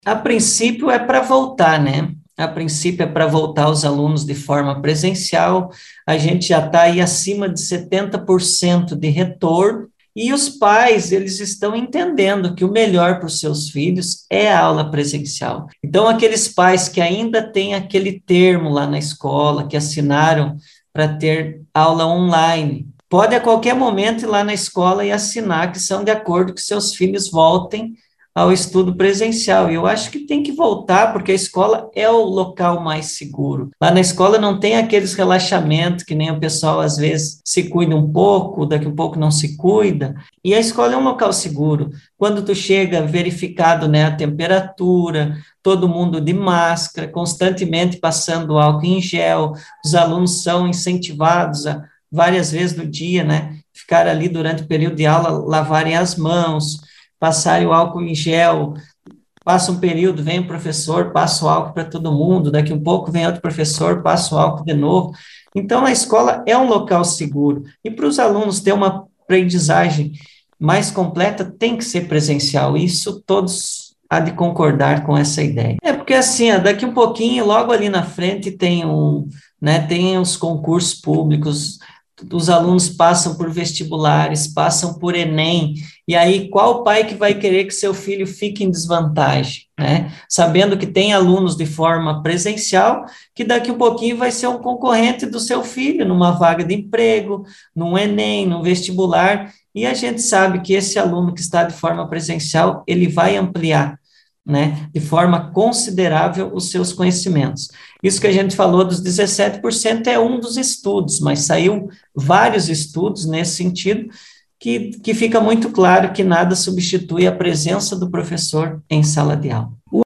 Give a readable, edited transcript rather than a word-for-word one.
A princípio é para voltar, né? A princípio é para voltar os alunos de forma presencial, a gente já está aí acima de 70% de retorno, e os pais, eles estão entendendo que o melhor para os seus filhos é a aula presencial. Então, aqueles pais que ainda têm aquele termo lá na escola, que assinaram para ter aula online, pode a qualquer momento ir lá na escola e assinar que são de acordo que seus filhos voltem ao estudo presencial. E eu acho que tem que voltar, porque a escola é o local mais seguro. Lá na escola não tem aqueles relaxamentos que nem o pessoal às vezes se cuida um pouco, daqui a um pouco não se cuida. E a escola é um local seguro. Quando tu chega verificado, né, a temperatura, todo mundo de máscara, constantemente passando álcool em gel, os alunos são incentivados a várias vezes no dia, né, ficar ali durante o período de aula, lavarem as mãos, passarem o álcool em gel, passa um período, vem o professor, passa o álcool para todo mundo, daqui um pouco vem outro professor, passa o álcool de novo. Então, a escola é um local seguro, e para os alunos ter uma aprendizagem mais completa, tem que ser presencial, isso todos há de concordar com essa ideia. É porque assim, ó, daqui um pouquinho, logo ali na frente tem né, tem os concursos públicos, os alunos passam por vestibulares, passam por Enem, e aí qual pai que vai querer que seu filho fique em desvantagem, né? Sabendo que tem alunos de forma presencial, que daqui um pouquinho vai ser um concorrente do seu filho numa vaga de emprego, num Enem, num vestibular, e a gente sabe que esse aluno que está de forma presencial, ele vai ampliar, né, de forma considerável os seus conhecimentos. Isso que a gente falou dos 17% é um dos estudos, mas saiu vários estudos nesse sentido, que fica muito claro que nada substitui a presença do professor em sala de aula.